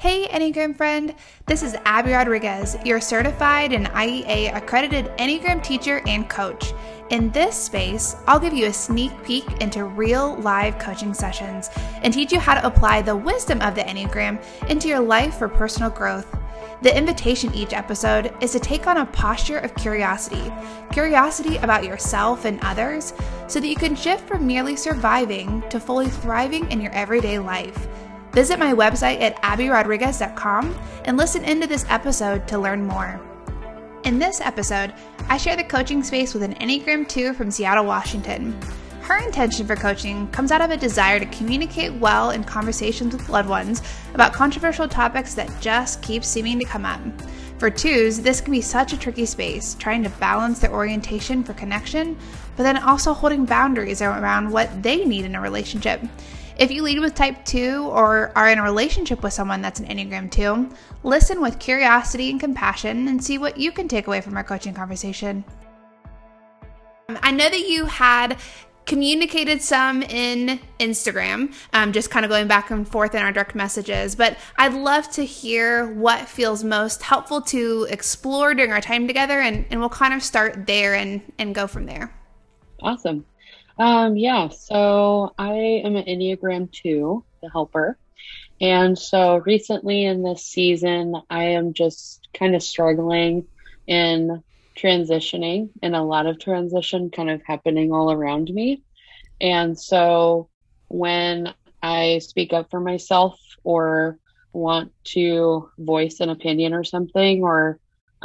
Hey Enneagram friend, this is Abby Rodriguez, your certified and IEA accredited Enneagram teacher and coach. In this space, I'll give you a sneak peek into real live coaching sessions and teach you how to apply the wisdom of the Enneagram into your life for personal growth. The invitation each episode is to take on a posture of curiosity about yourself and others, so that you can shift from merely surviving to fully thriving in your everyday life. Visit my website at abbyrodriguez.com and listen into this episode to learn more. In this episode, I share the coaching space with an Enneagram 2 from Seattle, Washington. Her intention for coaching comes out of a desire to communicate well in conversations with loved ones about controversial topics that just keep seeming to come up. For twos, this can be such a tricky space, trying to balance their orientation for connection, but then also holding boundaries around what they need in a relationship. If you lead with type 2 or are in a relationship with someone that's an Enneagram 2, listen with curiosity and compassion and see what you can take away from our coaching conversation. I know that you had communicated some in Instagram, just kind of going back and forth in our direct messages, but I'd love to hear what feels most helpful to explore during our time together, and we'll kind of start there and go from there. Awesome. So I am an Enneagram 2, the helper. And so recently in this season, I am just kind of struggling in transitioning, and a lot of transition kind of happening all around me. And so when I speak up for myself or want to voice an opinion or something, or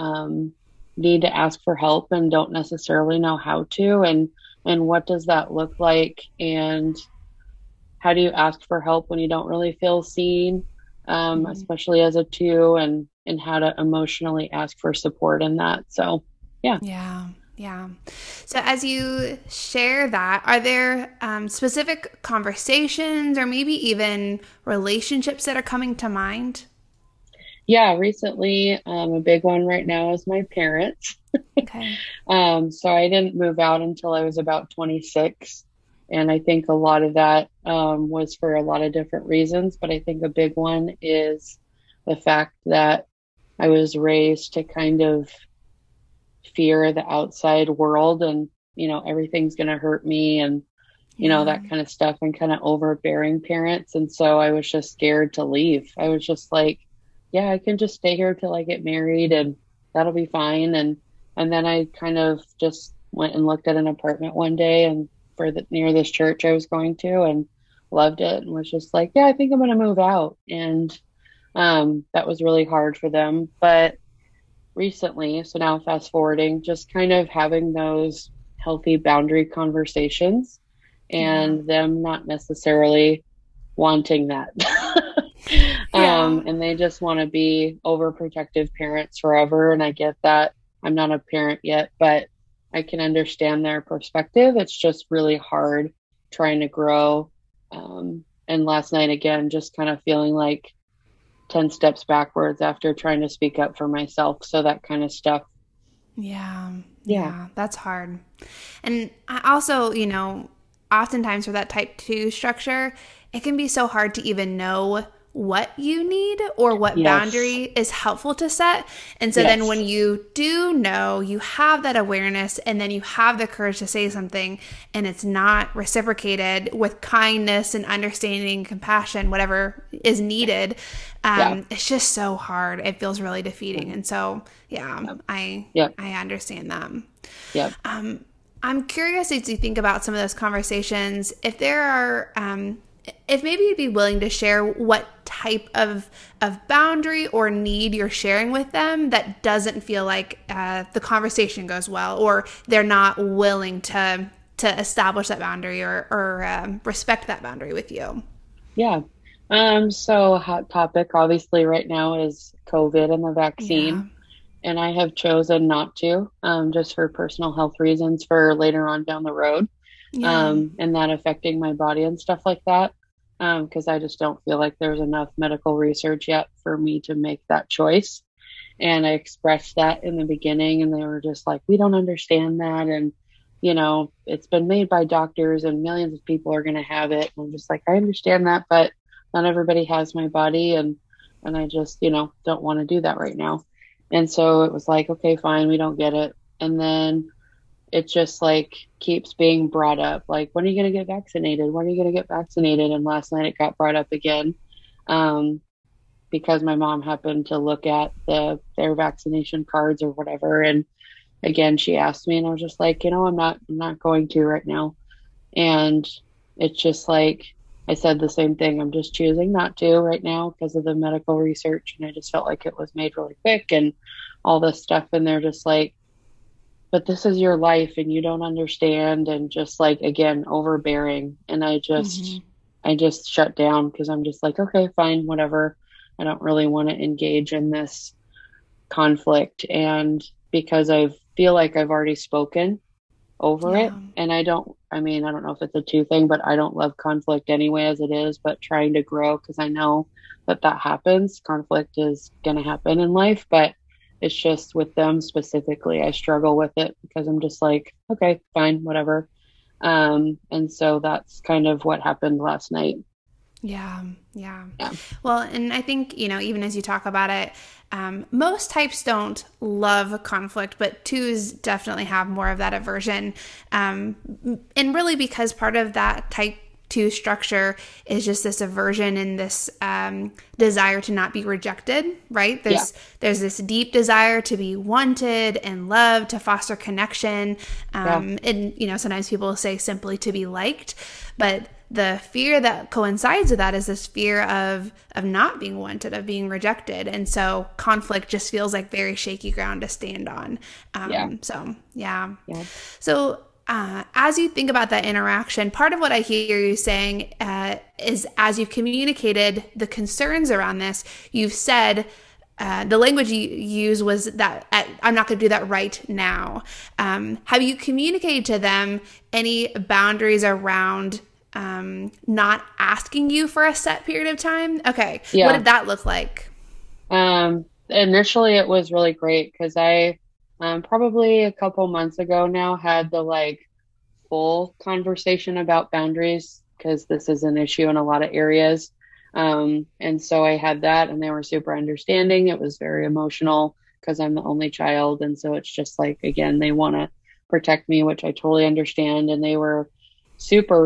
need to ask for help and don't necessarily know how to, and what does that look like, and how do you ask for help when you don't really feel seen, especially as a 2, and how to emotionally ask for support in that. So, yeah. So as you share that, are there specific conversations or maybe even relationships that are coming to mind? Yeah, recently, a big one right now is my parents. Okay. So I didn't move out until I was about 26. And I think a lot of that was for a lot of different reasons. But I think a big one is the fact that I was raised to kind of fear the outside world, and, everything's going to hurt me, and, that kind of stuff, and kind of overbearing parents. And so I was just scared to leave. I was just like, yeah, I can just stay here till I get married and that'll be fine. And then I kind of just went and looked at an apartment one day and near this church I was going to, and loved it, and was just like, yeah, I think I'm going to move out. And that was really hard for them. But recently, so now fast forwarding, just kind of having those healthy boundary conversations, and them not necessarily wanting that. And they just want to be overprotective parents forever. And I get that. I'm not a parent yet, but I can understand their perspective. It's just really hard trying to grow. And last night, again, just kind of feeling like 10 steps backwards after trying to speak up for myself. So that kind of stuff. Yeah, that's hard. And I also, oftentimes for that type 2 structure, it can be so hard to even know what you need or what boundary is helpful to set. And so then when you do know, you have that awareness, and then you have the courage to say something, and it's not reciprocated with kindness and understanding, compassion, whatever is needed. It's just so hard. It feels really defeating. And so, I understand that. I'm curious, as you think about some of those conversations, if there are, if maybe you'd be willing to share what type of boundary or need you're sharing with them that doesn't feel like the conversation goes well, or they're not willing to establish that boundary or respect that boundary with you. Yeah. So a hot topic obviously right now is COVID and the vaccine. And I have chosen not to, just for personal health reasons for later on down the road. And that affecting my body and stuff like that. Because I just don't feel like there's enough medical research yet for me to make that choice. And I expressed that in the beginning, and they were just like, we don't understand that. And, it's been made by doctors and millions of people are going to have it. And I'm just like, I understand that, but not everybody has my body. And and I just, don't want to do that right now. And so it was like, okay, fine, we don't get it. And then it just like keeps being brought up. Like, when are you going to get vaccinated? When are you going to get vaccinated? And last night it got brought up again. Um, because my mom happened to look at their vaccination cards or whatever. And again, she asked me, and I was just like, I'm not going to right now. And it's just like, I said the same thing. I'm just choosing not to right now because of the medical research. And I just felt like it was made really quick and all this stuff. And they're just like, but this is your life and you don't understand. And just like, again, overbearing. And I just shut down because I'm just like, okay, fine, whatever. I don't really want to engage in this conflict. And because I feel like I've already spoken over it, Yeah. and I don't know if it's a two thing, but I don't love conflict anyway as it is, but trying to grow, because I know that happens. Conflict is going to happen in life, but it's just with them specifically, I struggle with it because I'm just like, okay, fine, whatever. And so that's kind of what happened last night. Yeah, yeah. Yeah. Well, and I think, even as you talk about it, most types don't love conflict, but twos definitely have more of that aversion. And really because part of that type two structure is just this aversion and this desire to not be rejected, right? There's this deep desire to be wanted and loved, to foster connection. Yeah. And, sometimes people say simply to be liked, but the fear that coincides with that is this fear of not being wanted, of being rejected. And so conflict just feels like very shaky ground to stand on. Yeah. So, yeah. Yeah. So as you think about that interaction, part of what I hear you saying is, as you've communicated the concerns around this, you've said, the language you use was that I'm not going to do that right now. Have you communicated to them any boundaries around not asking you for a set period of time? Okay. Yeah. What did that look like? Initially it was really great because I probably a couple months ago now had the like full conversation about boundaries, because this is an issue in a lot of areas. And so I had that, and they were super understanding. It was very emotional because I'm the only child. And so it's just like, again, they want to protect me, which I totally understand. And they were super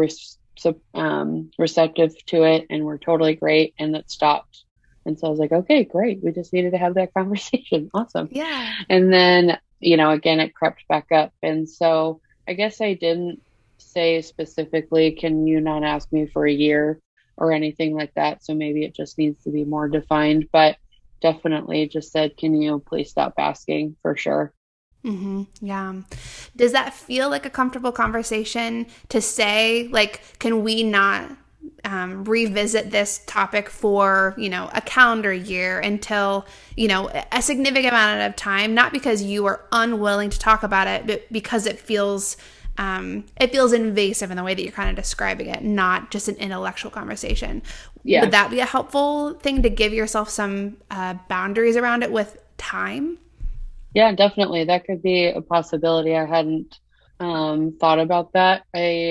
receptive to it and were totally great. And it stopped. And so I was like, okay, great. We just needed to have that conversation. Awesome. Yeah. And then, again, it crept back up. And so I guess I didn't say specifically, can you not ask me for a year or anything like that? So maybe it just needs to be more defined, but definitely just said, can you please stop asking, for sure. Mm-hmm. Yeah. Does that feel like a comfortable conversation to say, like, can we not revisit this topic for, a calendar year until, a significant amount of time, not because you are unwilling to talk about it, but because it feels invasive in the way that you're kind of describing it, not just an intellectual conversation. Yeah. Would that be a helpful thing to give yourself some boundaries around it with time? Yeah, definitely. That could be a possibility. I hadn't thought about that.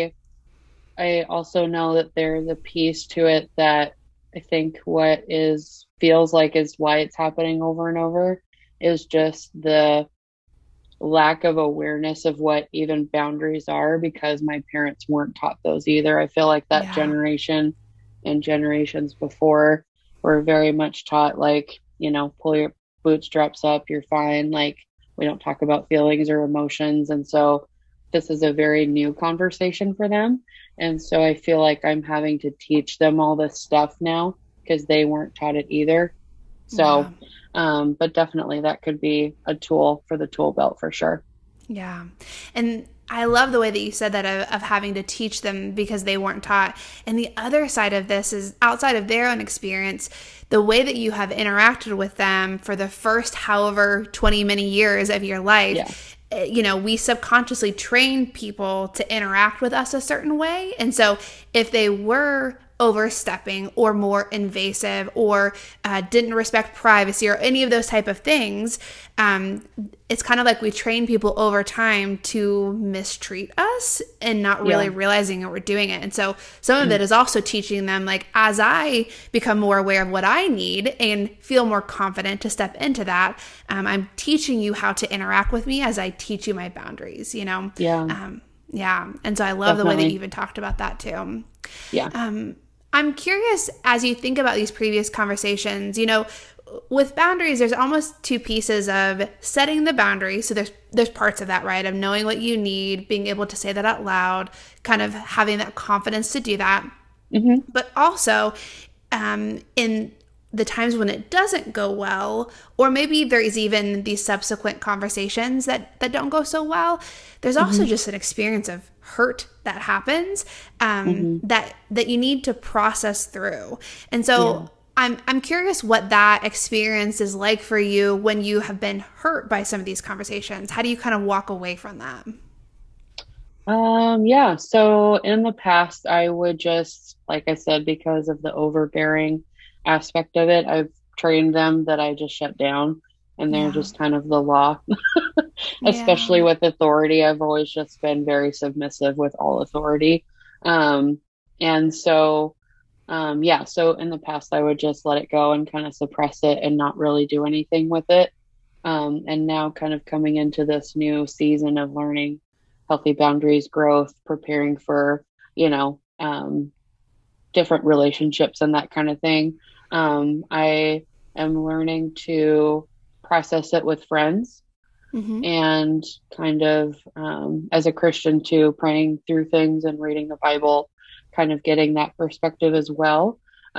I also know that there's a piece to it that I think feels like is why it's happening over and over is just the lack of awareness of what even boundaries are, because my parents weren't taught those either. I feel like that generation and generations before were very much taught, like, pull your bootstraps up, you're fine. Like, we don't talk about feelings or emotions. And so this is a very new conversation for them. And so I feel like I'm having to teach them all this stuff now because they weren't taught it either. So, but definitely that could be a tool for the tool belt for sure. Yeah. And I love the way that you said that of having to teach them because they weren't taught. And the other side of this is, outside of their own experience, the way that you have interacted with them for the first however 20 many years of your life. Yeah. We subconsciously train people to interact with us a certain way. And so if they were overstepping or more invasive or didn't respect privacy or any of those type of things, it's kind of like we train people over time to mistreat us and not really realizing that we're doing it. And so some of it is also teaching them, like, as I become more aware of what I need and feel more confident to step into that, I'm teaching you how to interact with me as I teach you my boundaries, you know? Yeah. And so I love the way that you even talked about that too. I'm curious, as you think about these previous conversations, you know, with boundaries, there's almost two pieces of setting the boundary. So there's parts of that, right? Of knowing what you need, being able to say that out loud, kind of having that confidence to do that. But also in the times when it doesn't go well, or maybe there's even these subsequent conversations that don't go so well, there's also just an experience of hurt that happens that you need to process through. And so I'm curious what that experience is like for you when you have been hurt by some of these conversations. How do you kind of walk away from that? So in the past, I would just, like I said, because of the overbearing aspect of it, I've trained them that I just shut down, and they're just kind of the law. Especially with authority, I've always just been very submissive with all authority. So in the past, I would just let it go and kind of suppress it and not really do anything with it. And now kind of coming into this new season of learning healthy boundaries, growth, preparing for, different relationships and that kind of thing. I am learning to process it with friends and kind of, as a Christian too, praying through things and reading the Bible, kind of getting that perspective as well.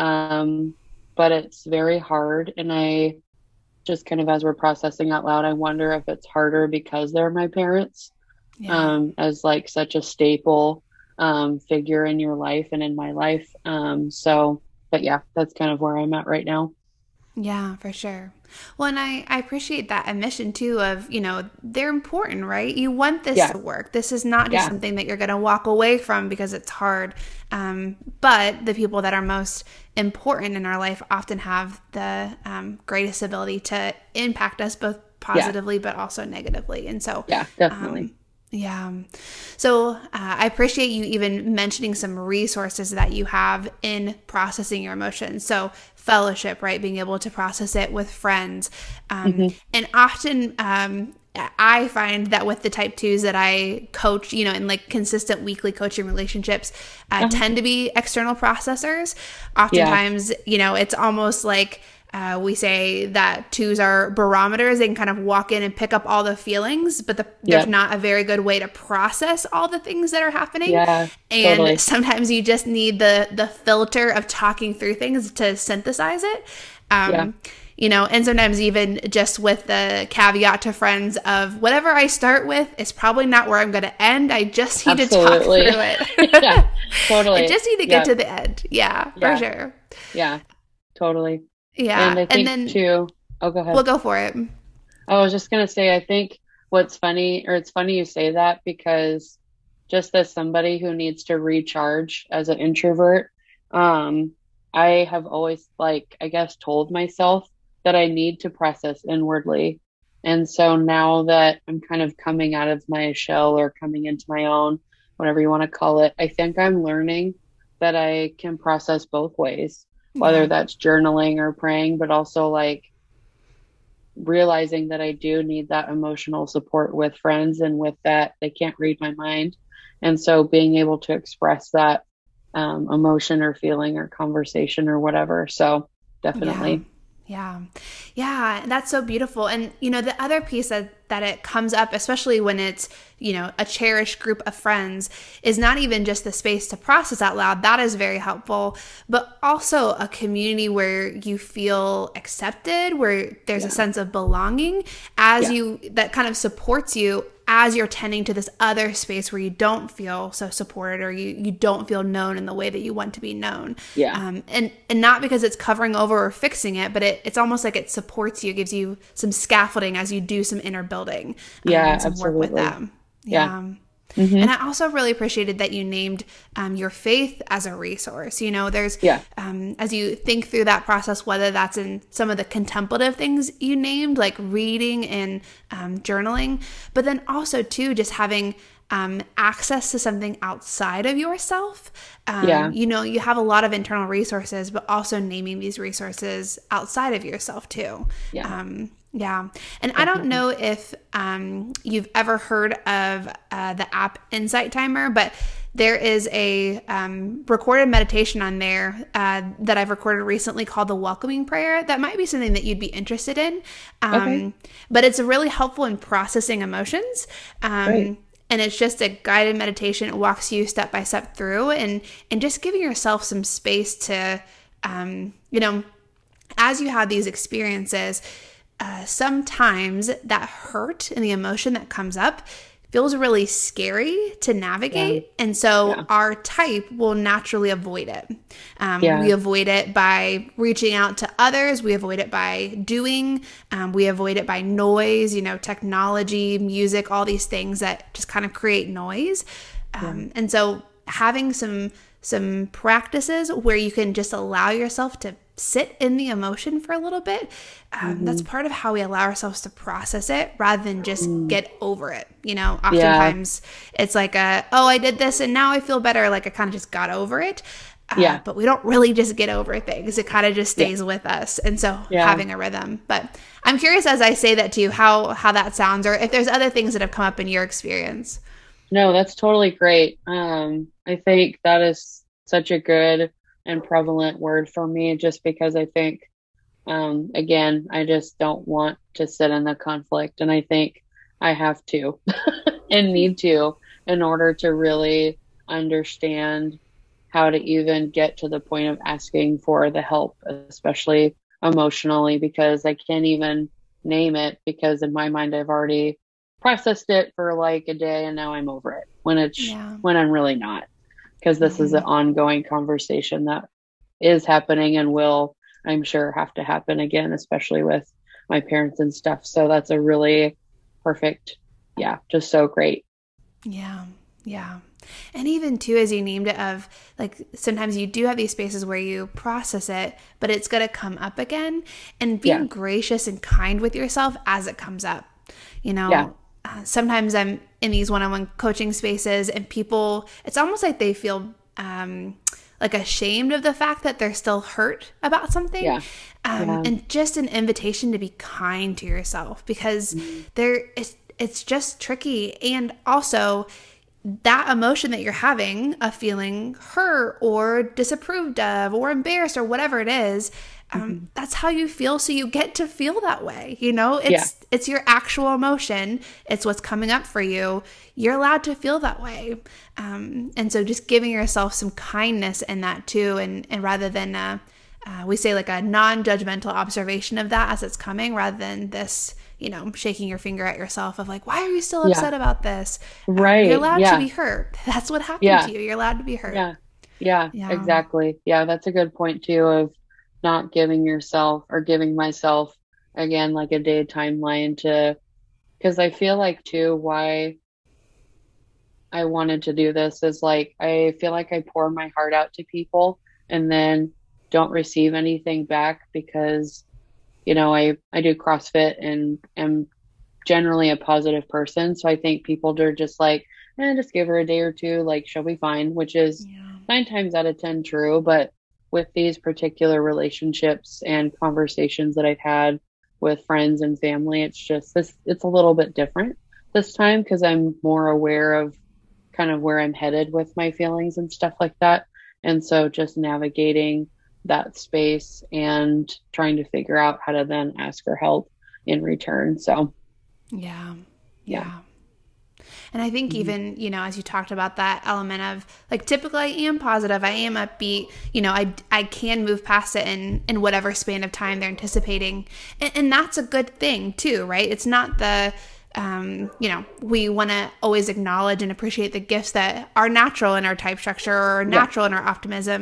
But it's very hard. And I just kind of, as we're processing out loud, I wonder if it's harder because they're my parents, as like such a staple figure in your life and in my life. But yeah, that's kind of where I'm at right now. Yeah, for sure. Well, and I appreciate that admission too of, they're important, right? You want this to work. This is not just something that you're going to walk away from because it's hard. But the people that are most important in our life often have the greatest ability to impact us both positively but also negatively. And so, definitely. So I appreciate you even mentioning some resources that you have in processing your emotions. So fellowship, right? Being able to process it with friends. And often I find that with the type 2s that I coach, in like consistent weekly coaching relationships, tend to be external processors. Oftentimes, it's almost like we say that 2s are barometers. They can kind of walk in and pick up all the feelings, but there's not a very good way to process all the things that are happening. And sometimes you just need the filter of talking through things to synthesize it. And sometimes even just with the caveat to friends of whatever I start with is probably not where I'm going to end. I just need to talk through it. I just need to get to the end. For sure. Totally. Yeah. And I think too, go ahead. We'll go for it. I was just going to say, I think it's funny you say that, because just as somebody who needs to recharge as an introvert, I have always told myself that I need to process inwardly. And so now that I'm kind of coming out of my shell or coming into my own, whatever you want to call it, I think I'm learning that I can process both ways. Whether that's journaling or praying, but also like realizing that I do need that emotional support with friends, and with that, they can't read my mind. And so being able to express that emotion or feeling or conversation or whatever. So definitely. Yeah. That's so beautiful. And, the other piece that it comes up, especially when it's, a cherished group of friends, is not even just the space to process out loud. That is very helpful, but also a community where you feel accepted, where there's a sense of belonging that kind of supports you as you're tending to this other space where you don't feel so supported, or you don't feel known in the way that you want to be known. And not because it's covering over or fixing it, but it's almost like it supports you, gives you some scaffolding as you do some inner building. And some absolutely. work with them. Mm-hmm. And I also really appreciated that you named your faith as a resource. There's, as you think through that process, whether that's in some of the contemplative things you named, like reading and journaling, but then also too, just having access to something outside of yourself. You have a lot of internal resources, but also naming these resources outside of yourself too. Yeah. And I don't know if you've ever heard of the app Insight Timer, but there is a recorded meditation on there that I've recorded recently called the Welcoming Prayer. That might be something that you'd be interested in. But it's really helpful in processing emotions. And it's just a guided meditation. It walks you step by step through and just giving yourself some space to, as you have these experiences, sometimes that hurt and the emotion that comes up feels really scary to navigate. And so our type will naturally avoid it. We avoid it by reaching out to others. We avoid it by doing. We avoid it by noise, technology, music, all these things that just kind of create noise. And so having some practices where you can just allow yourself to sit in the emotion for a little bit. That's part of how we allow ourselves to process it rather than just get over it. Oftentimes it's like, I did this and now I feel better. Like I kind of just got over it. But we don't really just get over things. It kind of just stays with us. And so having a rhythm. But I'm curious as I say that to you, how that sounds, or if there's other things that have come up in your experience. No, that's totally great. I think that is such a good and prevalent word for me, just because I think, again, I just don't want to sit in the conflict. And I think I have to and need to in order to really understand how to even get to the point of asking for the help, especially emotionally, because I can't even name it, because in my mind, I've already processed it for like a day and now I'm over it when I'm really not. Because this is an ongoing conversation that is happening and will, I'm sure, have to happen again, especially with my parents and stuff. So that's a really perfect, just so great. Yeah. And even too, as you named it, of like, sometimes you do have these spaces where you process it, but it's going to come up again, and being gracious and kind with yourself as it comes up. Sometimes I'm in these one-on-one coaching spaces and people, it's almost like they feel like ashamed of the fact that they're still hurt about something. And just an invitation to be kind to yourself, because it's just tricky. And also that emotion that you're having of feeling hurt or disapproved of or embarrassed or whatever it is, that's how you feel. So you get to feel that way. It's your actual emotion. It's what's coming up for you. You're allowed to feel that way. And so just giving yourself some kindness in that too. And rather than, we say like a non-judgmental observation of that as it's coming, rather than this, shaking your finger at yourself of like, why are you still upset about this? Right. You're allowed to be hurt. That's what happened to you. You're allowed to be hurt. Yeah, exactly. Yeah, that's a good point too, of not giving yourself or giving myself, again, like a day timeline because I feel like too, why I wanted to do this is like, I feel like I pour my heart out to people and then don't receive anything back because, I do CrossFit and am generally a positive person. So I think people are just like, just give her a day or two, like she'll be fine, which is 9 times out of 10 true. But with these particular relationships and conversations that I've had with friends and family, it's just it's a little bit different this time, because I'm more aware of kind of where I'm headed with my feelings and stuff like that. And so just navigating that space and trying to figure out how to then ask for help in return. So yeah. And I think even, as you talked about that element of like, typically I am positive, I am upbeat, I can move past it in whatever span of time they're anticipating. And that's a good thing too, right? It's not the, we want to always acknowledge and appreciate the gifts that are natural in our type structure or natural in our optimism.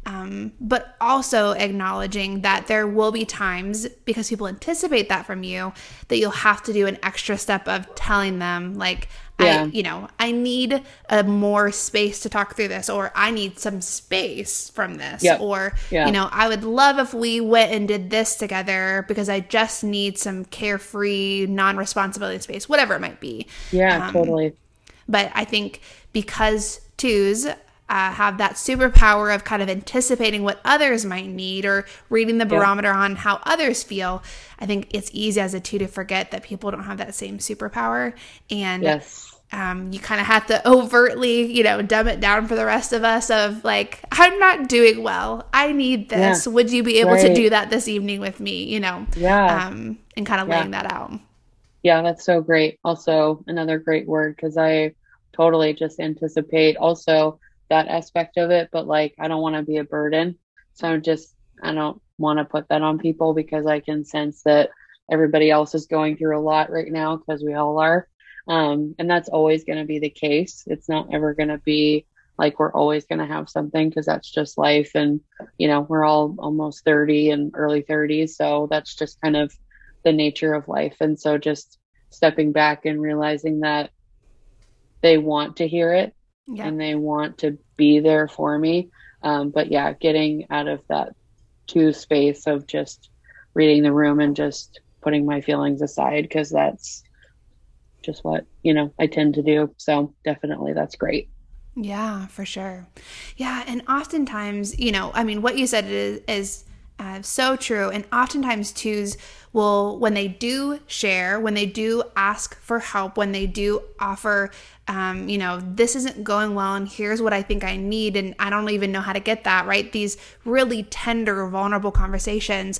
but also acknowledging that there will be times, because people anticipate that from you, that you'll have to do an extra step of telling them, like, Yeah. I need a more space to talk through this, or I need some space from this, Yep. or, Yeah. I would love if we went and did this together because I just need some carefree, non-responsibility space, whatever it might be. Yeah, totally. But I think because twos have that superpower of kind of anticipating what others might need or reading the Yep. barometer on how others feel, I think it's easy as a two to forget that people don't have that same superpower. And Yes. you kind of have to overtly, dumb it down for the rest of us of like, I'm not doing well. I need Yeah. this. Would you be able to Right. do that this evening with me? Yeah. And kind of Yeah. laying that out. Yeah, that's so great. Also, another great word, because I totally just anticipate also that aspect of it, but like I don't want to be a burden. So I don't want to put that on people because I can sense that everybody else is going through a lot right now because we all are. And that's always going to be the case. It's not ever going to be like we're always going to have something, because that's just life. And, we're all almost 30 and early 30s. So that's just kind of the nature of life. And so just stepping back and realizing that they want to hear it Yeah. and they want to be there for me. But yeah, getting out of that two space of just reading the room and just putting my feelings aside, because that's just what, I tend to do. So definitely that's great. Yeah, for sure. Yeah, and oftentimes, what you said is so true. And oftentimes, twos will, when they do share, when they do ask for help, when they do offer, this isn't going well, and here's what I think I need, and I don't even know how to get that, right? These really tender, vulnerable conversations.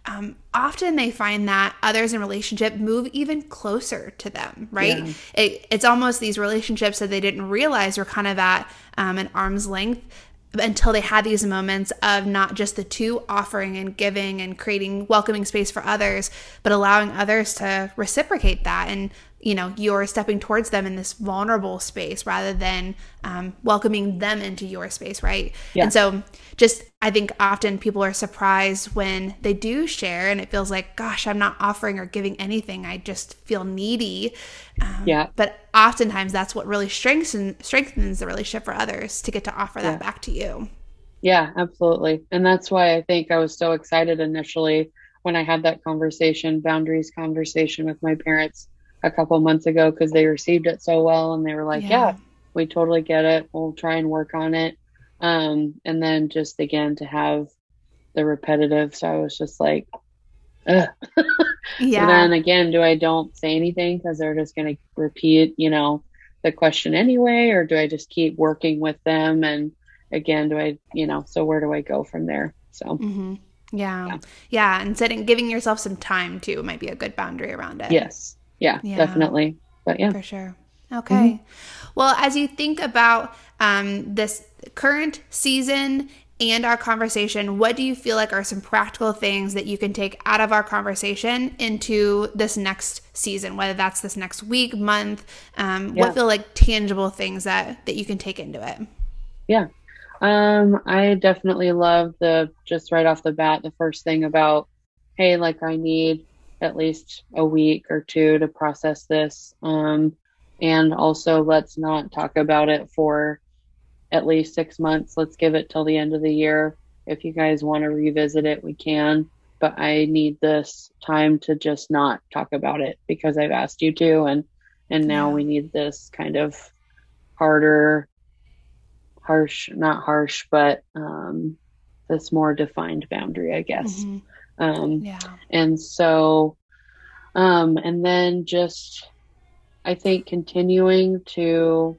Often they find that others in relationship move even closer to them, right? Yeah. It's almost these relationships that they didn't realize were kind of at an arm's length until they had these moments of not just the two offering and giving and creating welcoming space for others, but allowing others to reciprocate that. And, you're stepping towards them in this vulnerable space rather than welcoming them into your space, right? Yeah. And so I think often people are surprised when they do share and it feels like, gosh, I'm not offering or giving anything. I just feel needy. Yeah. But oftentimes that's what really strengthens the relationship for others, to get to offer that back to you. Yeah, absolutely. And that's why I think I was so excited initially when I had that boundaries conversation with my parents a couple months ago, because they received it so well and they were like, yeah, we totally get it. We'll try and work on it. And then just again to have the repetitive. So I was just like, ugh. Yeah. And then again, don't say anything because they're just going to repeat, the question anyway, or do I just keep working with them? And again, so where do I go from there? So, Yeah. And giving yourself some time too might be a good boundary around it. Yes. Yeah, definitely. But yeah. For sure. Okay. Well, as you think about this current season and our conversation, what do you feel like are some practical things that you can take out of our conversation into this next season, whether that's this next week, month? What feel like tangible things that you can take into it? Yeah. I definitely love just right off the bat, the first thing about, hey, like I need at least a week or two to process this. And also let's not talk about it for at least 6 months. Let's give it till the end of the year. If you guys want to revisit it, we can, but I need this time to just not talk about it because I've asked you to. And now we need this kind of not harsh, but this more defined boundary, I guess. And so, and then just, I think continuing to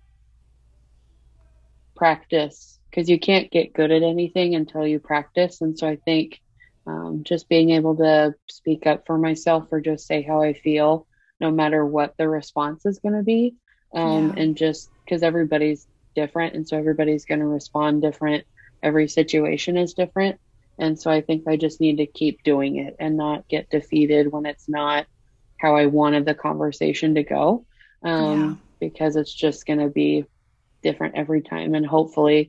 practice, because you can't get good at anything until you practice. And so I think just being able to speak up for myself or just say how I feel, no matter what the response is going to be. And just because everybody's different. And so everybody's going to respond different. Every situation is different. And so I think I just need to keep doing it and not get defeated when it's not how I wanted the conversation to go. Because it's just going to be different every time. And hopefully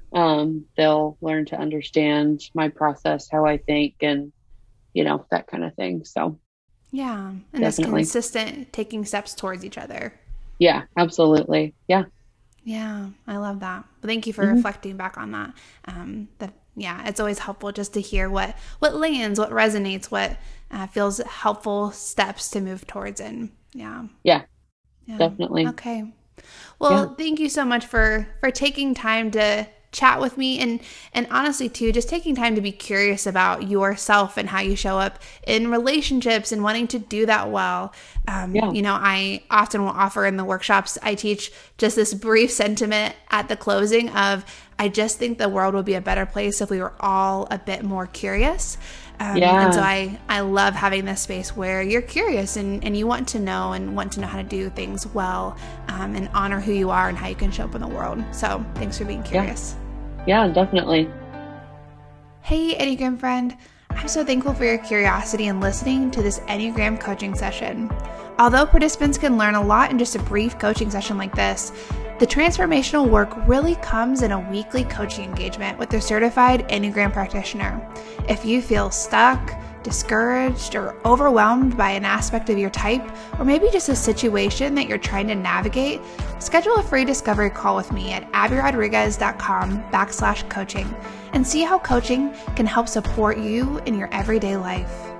they'll learn to understand my process, how I think, and, that kind of thing. So Yeah. And this definitely. consistent taking steps towards each other. Yeah, absolutely. Yeah. Yeah, I love that. But thank you for Hmm. reflecting back on that. Yeah, it's always helpful just to hear what lands, what resonates, what feels helpful steps to move towards. And yeah, Yeah, yeah, definitely. okay. Yeah. Well, thank you so much for taking time to chat with me, and honestly too, just taking time to be curious about yourself and how you show up in relationships and wanting to do that well. Yeah. I often will offer in the workshops I teach just this brief sentiment at the closing of, I just think the world would be a better place if we were all a bit more curious. And so Yeah. I love having this space where you're curious and you want to know how to do things well, and honor who you are and how you can show up in the world. So thanks for being Yeah. curious. Yeah, definitely. Hey, Enneagram friend. I'm so thankful for your curiosity and listening to this Enneagram coaching session. Although participants can learn a lot in just a brief coaching session like this, the transformational work really comes in a weekly coaching engagement with their certified Enneagram practitioner. If you feel stuck, discouraged, or overwhelmed by an aspect of your type, or maybe just a situation that you're trying to navigate, schedule a free discovery call with me at abbyrodriguez.com/coaching and see how coaching can help support you in your everyday life.